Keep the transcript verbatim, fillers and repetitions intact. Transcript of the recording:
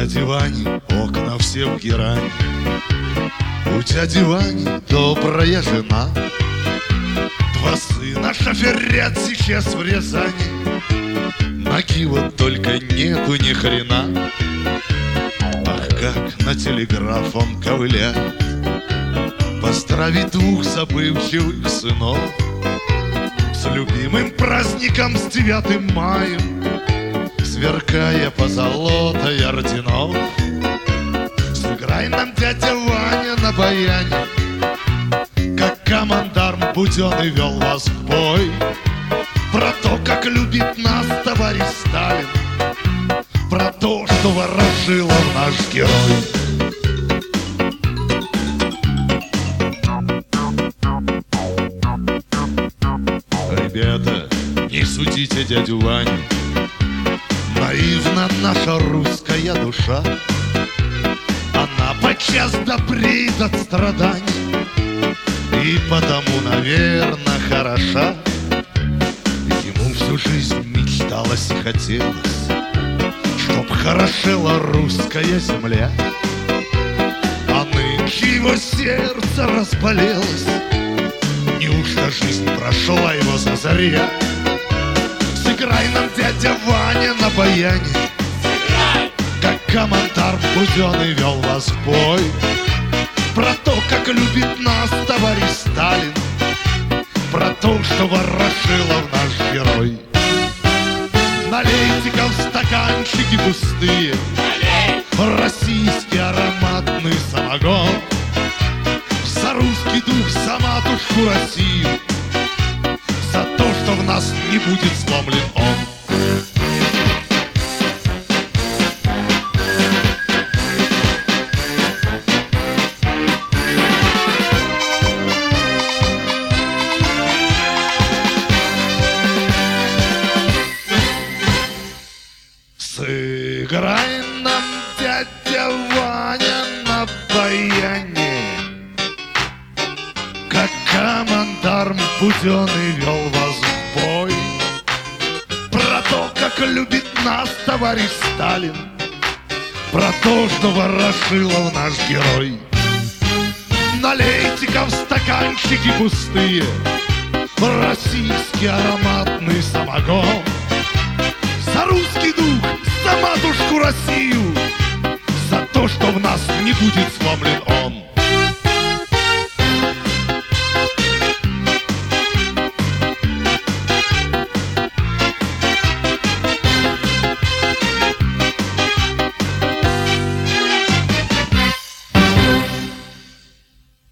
дяди Вани окна все в герани. У дяди Вани добрая жена, два сына шоферят сейчас в Рязани. Ноги вот только нету ни хрена. Ах, как на телеграф он ковыляет, поздравить двух забывчивых сынов с любимым праздником, с девятым маем, сверкая позолотой орденов. Сыграй нам, дядя Ваня, на баяне, как командарм будённый вел вас в бой, про то, как любит нас товарищ Сталин, про то, что Ворошилов наш герой. Ребята, не судите дядю Ваню, наивна наша русская душа, она подчас добреет от страданий и потому, наверное, хороша. Ему всю жизнь мечталось и хотелось, чтоб хорошела русская земля, а нынче его сердце разболелось. Неужто жизнь прошла его зазря? Сыграй нам, дядя Ваня, на баяне, сыграй, как командарм будённый вел вас в бой, про то, как любит нас товарищ Сталин, про то, что Ворошилов наш герой. Налейте-ка в стаканчики пустые, налей, российский ароматный самогон, за русский дух, за матушку Россию, за то, что в нас не будет сломлен он. Сыграй нам, дядя Ваня, на баяне, как командарм будённый вел вас в бой, про то, как любит нас товарищ Сталин, про то, что Ворошилов наш герой. Налейте-ка в стаканчики пустые российский ароматный самогон, за русский дух, за матушку Россию, за то, что в нас не будет сломлен он.